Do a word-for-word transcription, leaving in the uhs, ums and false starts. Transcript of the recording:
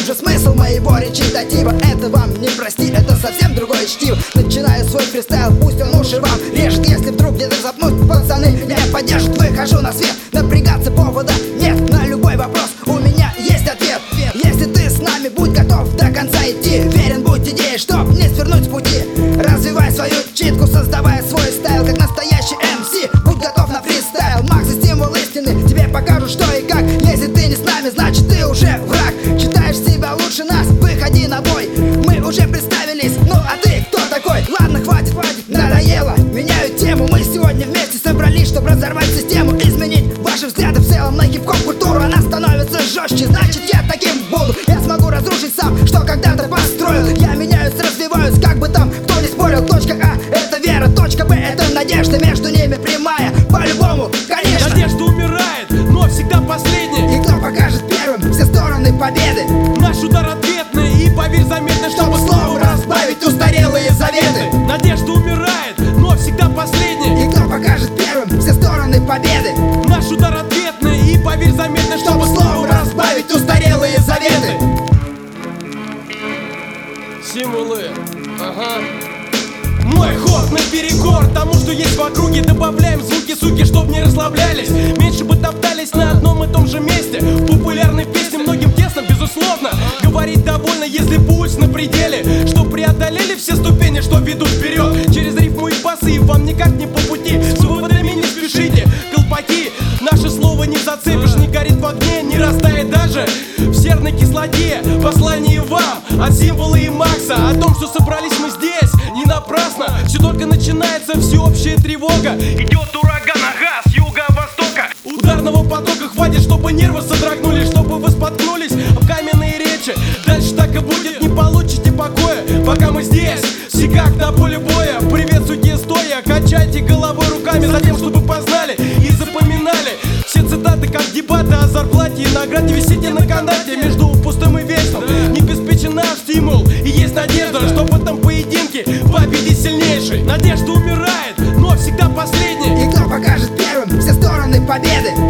же смысл моего речитатива. Это вам не прости, это совсем другое чтиво. Начинаю свой фристайл, пусть он уши вам режет. Если вдруг где-то запнут, пацаны меня поддержат. Выхожу на свет, напрягаться повода нет. На любой вопрос у меня есть ответ. Если ты с нами, будь готов до конца идти. Верен будь идее, чтоб не свернуть с пути. Развивай свою читку, создавая свой стайл, как настоящий эм си. Будь готов на фристайл, Макс и стимул истины тебе покажут, что и как. Если ты не с нами, значит ты уже враг. Считаешь себя лучше нас, выходи на бой. Мы уже представились, ну а ты кто такой? Ладно, хватит, хватит, надоело. Меняю тему, мы сегодня вместе собрались, чтобы разорвать систему, изменить ваши взгляды в целом на хип-хоп культуру. Она становится жестче, значит я таким буду. Я смогу разрушить сам, что когда-то построил. Я меняюсь, развиваюсь, как бы там кто не спорил. Точка А — это вера, точка Б — это надежда. Между ними прямая, по-любому, конечно. Надежда умирает, но всегда последняя. И кто покажет первым все стороны победы? Наш удар ответный, и поверь заметно, Чтобы словом разбавить устарелые заветы. Надежда умирает, но всегда последняя. И кто покажет первым все стороны победы? Наш удар ответный, и поверь заметно, Чтобы словом разбавить устарелые заветы. Символы, ага. Мой ход наперекор тому, что есть в округе. Добавляем звуки, суки, чтоб не расслаблялись. Меньше бы топтались на одном и том же месте. Популярной песни многим тесно, безусловно. Говорить довольно, если пульс на пределе. Что преодолели все ступени, что ведут вперед. Через рифму и басы, и вам никак не по пути. С выводами не спешите, колпаки. Наше слово не зацепишь, не горит в огне, не растает даже в серной кислоте. Послание вам от Символа и Макса о том, что собрались мы здесь не напрасно. Все только начинается, всеобщая тревога. Идет ураган, ага, с юго-востока. Ударного потока хватит, чтобы нервы содрогнулись, чтобы вы споткнулись об каменные речи. Дальше так и будет, не получите покоя, пока мы здесь, все как на поле боя. Приветствуйте стоя, качайте головой, руками, затем, чтобы познали и запоминали все цитаты, как дебаты о зарплате и награде. Висите на канате между пустым и вечным. Не обеспечен наш стимул, и есть надежда, что в этом поединке победит сильнейший. Надежда умирает, но всегда последняя. И кто покажет первым все стороны победы?